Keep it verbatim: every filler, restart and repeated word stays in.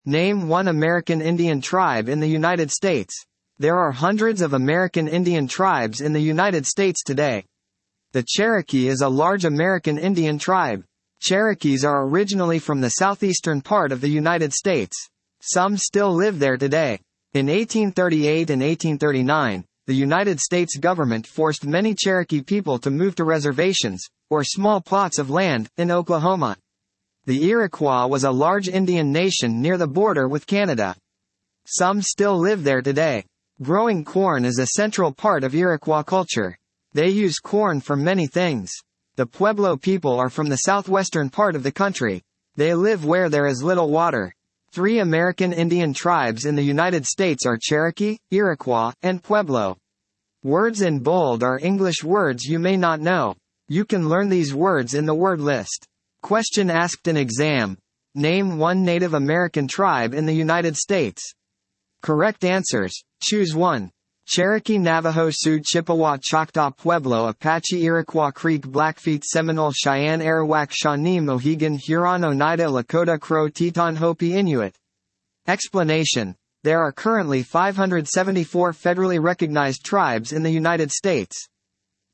Name one American Indian tribe in the United States. There are hundreds of American Indian tribes in the United States today. The Cherokee is a large American Indian tribe. Cherokees are originally from the southeastern part of the United States. Some still live there today. In eighteen thirty-eight and eighteen thirty-nine, the United States government forced many Cherokee people to move to reservations, or small plots of land, in Oklahoma. The Iroquois was a large Indian nation near the border with Canada. Some still live there today. Growing corn is a central part of Iroquois culture. They use corn for many things. The Pueblo people are from the southwestern part of the country. They live where there is little water. Three American Indian tribes in the United States are Cherokee, Iroquois, and Pueblo. Words in bold are English words you may not know. You can learn these words in the word list. Question asked in exam. Name one Native American tribe in the United States. Correct answers. Choose one. Cherokee, Navajo, Sioux, Chippewa, Choctaw, Pueblo, Apache, Iroquois, Creek, Blackfeet, Seminole, Cheyenne, Arawak, Shawnee, Mohegan, Huron, Oneida, Lakota, Crow, Teton, Hopi, Inuit. Explanation. There are currently five hundred seventy-four federally recognized tribes in the United States.